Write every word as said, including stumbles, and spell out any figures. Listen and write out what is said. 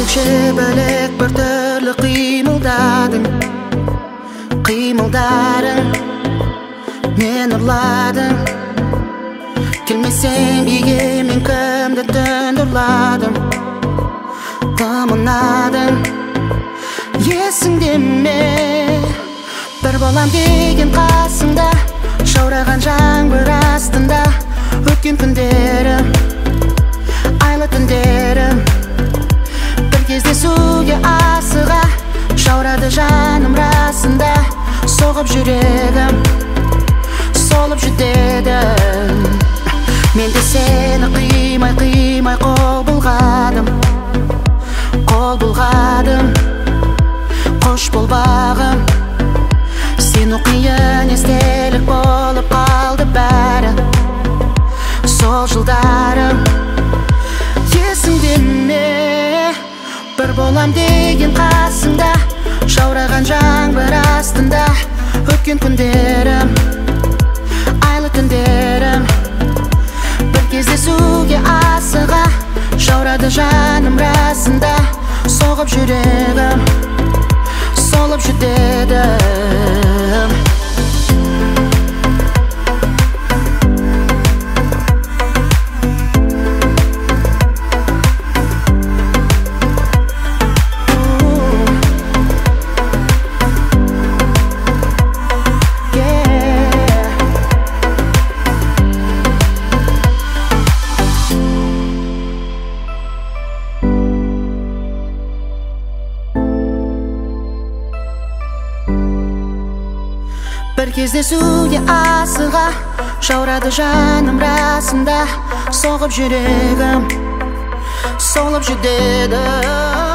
бөлекше бөлек бір түрлі қимылдадың, қимылдарың мен ұрладың. Келмесең биге мен кімді түнді ұрладым, тымынадың. Есіңде ме бір болам деген қасыңда, жаураған жаңбыр астында өткен күндерім, айлы түндерім. Бір кездесуге асыға жаурады жаным расында, соғып жүрегім, солып жүдедім. Мен де сені қимай қимай қол бұлғадым, қол бұлғадым. Қош бол бағым, сені қиын естелік болып қалды бәрі сол жылдарым. Есіңде ме бір болам деген қасыңда, жаураған жаңбыр астында өткен күндерім, айлы түндерім. Бір кездесуге асыға жаурады жаным расында, соғып жүрегім, солып жүдедім. Бір кездесуге асыға жаурады жаным расында, соғып жүрегім, солып жүдедім.